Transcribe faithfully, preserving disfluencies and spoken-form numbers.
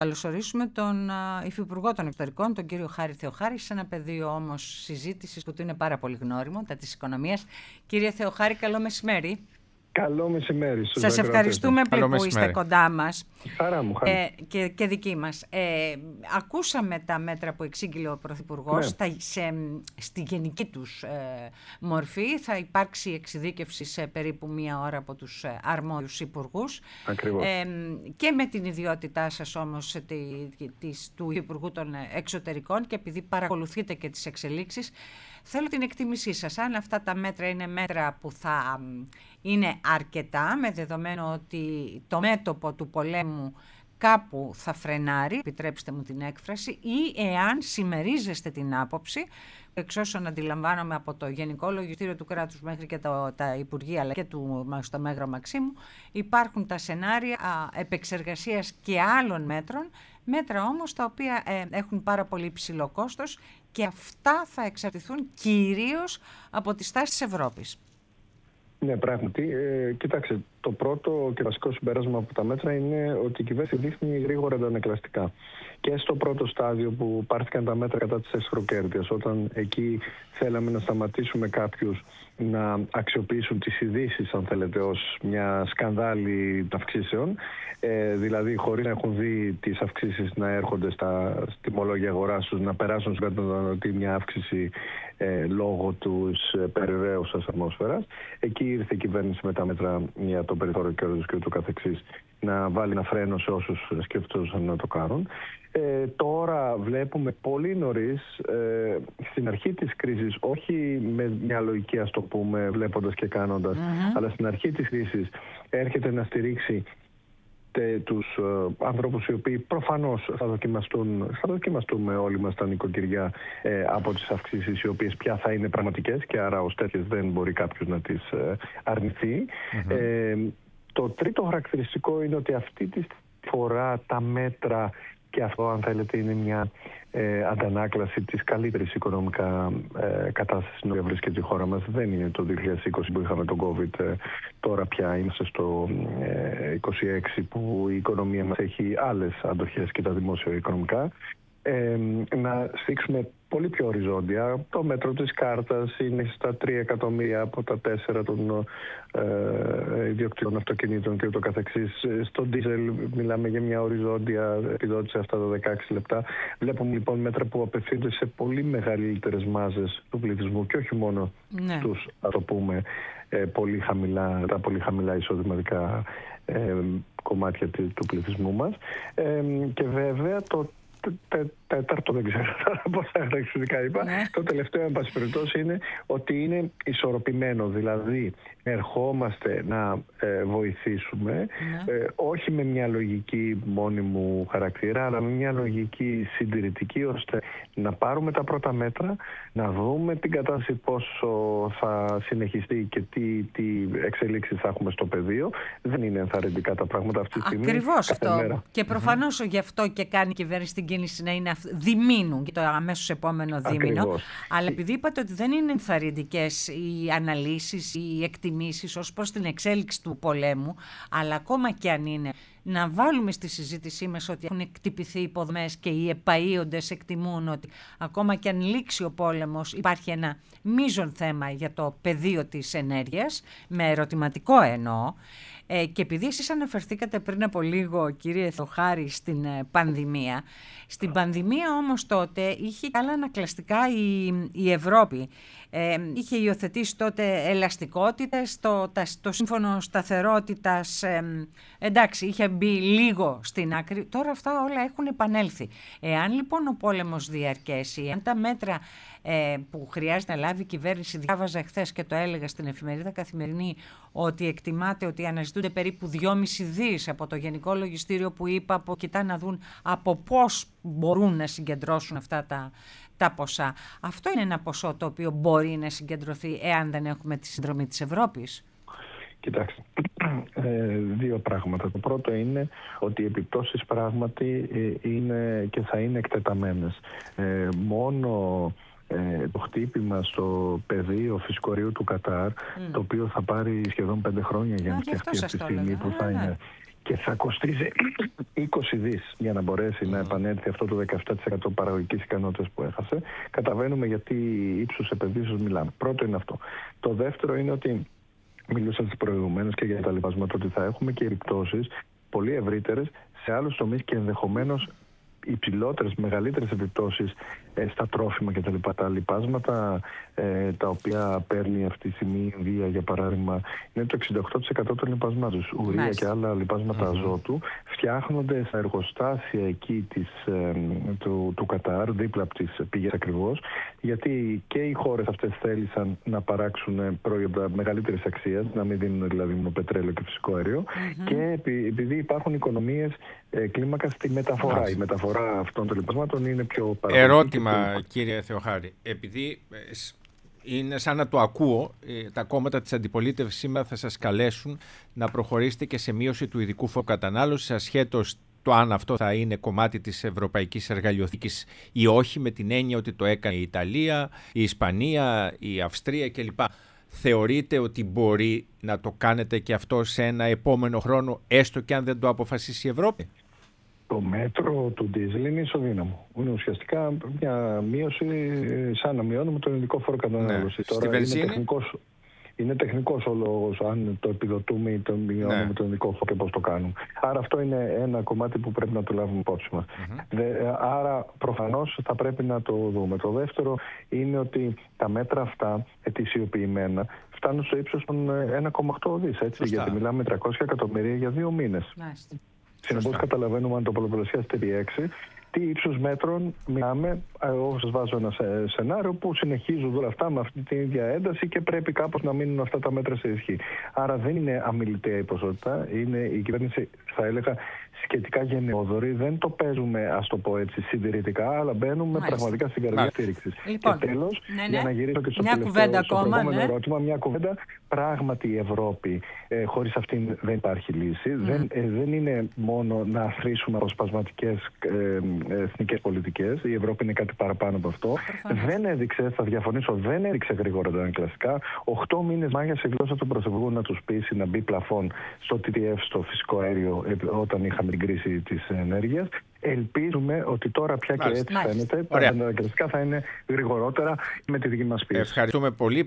καλωσορίσουμε τον Υφυπουργό των Εξωτερικών, τον κύριο Χάρη Θεοχάρη, σε ένα πεδίο όμως συζήτησης που του είναι πάρα πολύ γνώριμο, τα της οικονομίας. Κύριε Θεοχάρη, καλό μεσημέρι. Καλό μεσημέρι. Σας ευχαριστούμε πολύ που είστε κοντά μας. Χαρά μου, χαρά. Ε, και, και δική μας. Ε, ακούσαμε τα μέτρα που εξήγηλε ο Πρωθυπουργός. Ναι. Σε, στη γενική τους ε, μορφή θα υπάρξει εξειδίκευση σε περίπου μία ώρα από τους ε, αρμόδιους υπουργούς. Ακριβώς. Ε, και με την ιδιότητά σας όμως τη, της, του Υπουργού των Εξωτερικών, και επειδή παρακολουθείτε και τις εξελίξεις, θέλω την εκτίμησή σας. Αν αυτά τα μέτρα είναι μέτρα που θα είναι αρκετά, με δεδομένο ότι το μέτωπο του πολέμου κάπου θα φρενάρει, επιτρέψτε μου την έκφραση, ή εάν συμμερίζεστε την άποψη, εξ όσων αντιλαμβάνομαι από το Γενικό Λογιστήριο του Κράτους μέχρι και το, τα Υπουργεία, αλλά και του, στο Μέγρο Μαξίμου, υπάρχουν τα σενάρια α, επεξεργασίας και άλλων μέτρων, μέτρα όμως τα οποία ε, έχουν πάρα πολύ ψηλό κόστος, και αυτά θα εξαρτηθούν κυρίως από τη στάση της Ευρώπης. Ναι, πράγματι. Ε, κοιτάξτε, το πρώτο και βασικό συμπέρασμα από τα μέτρα είναι ότι η κυβέρνηση δείχνει γρήγορα αντανακλαστικά. Και στο πρώτο στάδιο που πάρθηκαν τα μέτρα κατά της αισχροκέρδειας, όταν εκεί θέλαμε να σταματήσουμε κάποιους να αξιοποιήσουν τις ειδήσεις, αν θέλετε, ως μια σκανδάλη αυξήσεων, ε, δηλαδή χωρίς να έχουν δει τις αυξήσεις να έρχονται στα τιμολόγια αγοράς τους, να περάσουν στον καταναλωτή μια αύξηση ε, λόγω τους περιραίουσας ατμόσφαιρας. Εκεί ήρθε η κυβέρνηση με τα μέτρα για το περιθώριο κέρδους και ούτω καθεξής, να βάλει ένα φρένο σε όσους σκεφτούσαν να το κάνουν. Ε, τώρα βλέπουμε πολύ νωρίς, ε, στην αρχή της κρίσης, όχι με μια λογική, ας το πούμε, βλέποντας και κάνοντας, mm-hmm. αλλά στην αρχή της κρίσης έρχεται να στηρίξει τε, τους ε, ανθρώπους οι οποίοι προφανώς θα δοκιμαστούν, θα δοκιμαστούμε όλοι μας τα νοικοκυριά ε, από τις αυξήσεις, οι οποίες πια θα είναι πραγματικές και άρα ως τέτοιες δεν μπορεί κάποιος να τις ε, αρνηθεί. Mm-hmm. Ε, το τρίτο χαρακτηριστικό είναι ότι αυτή τη φορά τα μέτρα, και αυτό αν θέλετε είναι μια ε, αντανάκλαση της καλύτερης οικονομικά ε, κατάστασης στην οποία βρίσκεται η χώρα μας. Δεν είναι το δύο χιλιάδες είκοσι που είχαμε τον COVID, ε, τώρα πια είμαστε στο ε, είκοσι έξι που η οικονομία μας έχει άλλες αντοχές και τα δημόσια οικονομικά. Ε, να στήξουμε πολύ πιο οριζόντια. Το μέτρο της κάρτας είναι στα τρία εκατομμύρια από τα τέσσερα των ε, ιδιοκτήτων αυτοκινήτων και ούτω καθεξής. Στο ντίζελ μιλάμε για μια οριζόντια επιδότηση αυτά τα δεκαέξι λεπτά. Βλέπουμε λοιπόν μέτρα που απευθύνονται σε πολύ μεγαλύτερες μάζες του πληθυσμού και όχι μόνο ναι. τους, θα το πούμε, ε, πολύ χαμηλά, τα πολύ χαμηλά εισοδηματικά ε, κομμάτια του πληθυσμού μας. Ε, και βέβαια το τέταρτο, δεν ξέρω πόσα χαρακτηριστικά είπα. Ναι. Το τελευταίο, εν πάση περιπτώσει, είναι ότι είναι ισορροπημένο. Δηλαδή, ερχόμαστε να ε, βοηθήσουμε, ναι. ε, όχι με μια λογική μόνιμου χαρακτήρα, αλλά με μια λογική συντηρητική, ώστε να πάρουμε τα πρώτα μέτρα, να δούμε την κατάσταση πόσο θα συνεχιστεί και τι, τι εξελίξεις θα έχουμε στο πεδίο. Δεν είναι ενθαρρυντικά τα πράγματα αυτή τη στιγμή. Ακριβώς αυτό. Μέρα. Και προφανώς mm-hmm. γι' αυτό και κάνει η κυβέρνηση την κίνηση να είναι διμήνου και το αμέσως επόμενο δίμηνο. Ακριβώς. Αλλά επειδή είπατε ότι δεν είναι ενθαρρυντικές οι αναλύσεις, οι εκτιμήσεις ως προς την εξέλιξη του πολέμου, αλλά ακόμα και αν είναι, να βάλουμε στη συζήτησή μας ότι έχουν εκτυπηθεί υποδομές και οι επαΐοντες εκτιμούν ότι ακόμα και αν λήξει ο πόλεμος υπάρχει ένα μείζον θέμα για το πεδίο της ενέργειας, με ερωτηματικό εννοώ. Ε, και επειδή εσείς αναφερθήκατε πριν από λίγο, κύριε Θεοχάρη, στην ε, πανδημία, στην πανδημία όμως τότε είχε καλά ανακλαστικά η, η Ευρώπη. Ε, είχε υιοθετήσει τότε ελαστικότητες, το, τα, το σύμφωνο σταθερότητας, ε, εντάξει, είχε μπει λίγο στην άκρη, τώρα αυτά όλα έχουν επανέλθει. Εάν λοιπόν ο πόλεμος διαρκέσει, αν τα μέτρα ε, που χρειάζεται να λάβει η κυβέρνηση, διάβαζα χθες και το έλεγα στην εφημερίδα Καθημερινή, ότι εκτιμάται ότι αναζητούνται περίπου δυόμισι δις από το Γενικό Λογιστήριο, που είπα, από κοιτά να δουν από πώς μπορούν να συγκεντρώσουν αυτά τα, τα ποσά. Αυτό είναι ένα ποσό το οποίο μπορεί να συγκεντρωθεί εάν δεν έχουμε τη συνδρομή της Ευρώπης. Κοιτάξτε, ε, δύο πράγματα. Το πρώτο είναι ότι οι επιπτώσεις πράγματι είναι και θα είναι εκτεταμένες. Ε, μόνο ε, το χτύπημα στο πεδίο φυσικορείου του Κατάρ, mm. το οποίο θα πάρει σχεδόν πέντε χρόνια για να φτιαχτεί αυτή τη στιγμή που θα είναι και θα κοστίζει είκοσι δις για να μπορέσει mm. να επανέλθει αυτό το δεκαεπτά τοις εκατό παραγωγικής ικανότητας που έχασε. Καταλαβαίνουμε γιατί ύψους επενδύσεως μιλάμε. Πρώτο είναι αυτό. Το δεύτερο είναι ότι μιλούσα προηγουμένως και για τα λοιπάσματα, ότι θα έχουμε και επιπτώσεις πολύ ευρύτερες σε άλλους τομείς και ενδεχομένως υψηλότερες, μεγαλύτερες επιπτώσεις ε, στα τρόφιμα και τα λοιπά. Τα λοιπάσματα ε, τα οποία παίρνει αυτή τη στιγμή η Ινδία, για παράδειγμα, είναι το εξήντα οκτώ τοις εκατό των λοιπάσματων. Ουρία και άλλα λοιπάσματα mm-hmm. αζότου φτιάχνονται στα εργοστάσια εκεί της, ε, του, του Κατάρ, δίπλα από τις πηγές ακριβώς, γιατί και οι χώρες αυτές θέλησαν να παράξουν προϊόντα μεγαλύτερης αξίας, να μην δίνουν δηλαδή μόνο πετρέλαιο και φυσικό αέριο, mm-hmm. και επει, επειδή υπάρχουν οικονομίες ε, κλίμακα στη μεταφορά. Mm-hmm. Η μεταφορά αυτών των λοιπασμάτων είναι πιο παραγωγική. Ερώτημα, και... κύριε Θεοχάρη, επειδή είναι σαν να το ακούω, τα κόμματα της αντιπολίτευσης σήμερα θα σας καλέσουν να προχωρήσετε και σε μείωση του ειδικού φόρου κατανάλωσης, ασχέτως το αν αυτό θα είναι κομμάτι της ευρωπαϊκής εργαλειοθήκης ή όχι, με την έννοια ότι το έκανε η Ιταλία, η Ισπανία, η Αυστρία κλπ. Θεωρείτε ότι μπορεί να το κάνετε και αυτό σε ένα επόμενο χρόνο, έστω και αν δεν το αποφασίσει η Ευρώπη? Το μέτρο του ντίζελ είναι ισοδύναμο. Είναι ουσιαστικά μια μείωση σαν να μειώνουμε τον ειδικό φόρο κατανάλωση. Ναι. Τώρα είναι τεχνικός, είναι τεχνικός ο λόγος αν το επιδοτούμε ή το μειώνουμε ναι. τον ειδικό φόρο και πώς το κάνουμε. Άρα αυτό είναι ένα κομμάτι που πρέπει να το λάβουμε υπόψη μας. Mm-hmm. Δε, άρα προφανώς θα πρέπει να το δούμε. Το δεύτερο είναι ότι τα μέτρα αυτά ετησιοποιημένα φτάνουν στο ύψος των ένα κόμμα οκτώ δις, έτσι, γιατί μιλάμε τριακόσια εκατομμύρια για δύο μήνες. Nice. Συνεπώς καταλαβαίνουμε, αν το πολλαπλασιάσετε επί έξι, τι ύψους μέτρων μιλάμε. Εγώ σας βάζω ένα σενάριο που συνεχίζουν όλα αυτά με αυτή την ίδια ένταση και πρέπει κάπως να μείνουν αυτά τα μέτρα σε ισχύ. Άρα δεν είναι αμιλητέα η ποσότητα. Είναι η κυβέρνηση, θα έλεγα, σχετικά γενναιόδορη. Δεν το παίζουμε, ας το πω έτσι, συντηρητικά, αλλά μπαίνουμε Μάλιστα. πραγματικά στην καρδιά στήριξης. Λοιπόν, και τέλος, ναι, ναι. για να γυρίσω και στο μια τελευταίο, στο ακόμα, προηγούμενο ναι. ερώτημα, μια κουβέντα. Πράγματι η Ευρώπη, ε, χωρίς αυτήν δεν υπάρχει λύση. Mm. Δεν, ε, δεν είναι μόνο να αθροίσουμε αποσπασματικές ε, εθνικές πολιτικές. Η Ευρώπη είναι κάτι παραπάνω από αυτό. Προφανώς. Δεν έδειξε, θα διαφωνήσω, δεν έδειξε γρήγορα τα ανακλαστικά. Οχτώ μήνες μάγιασε η γλώσσα του Πρωθυπουργού να τους πείσει να μπει πλαφόν στο τι τι εφ, στο φυσικό αέριο, όταν είχαμε την κρίση της ενέργειας. Ελπίζουμε ότι τώρα πια Μάλιστα. και έτσι Μάλιστα. φαίνεται. Ωραία. Τα ανακλαστικά θα είναι γρηγορότερα με τη δική μας πίεση. Ευχαριστούμε πολύ.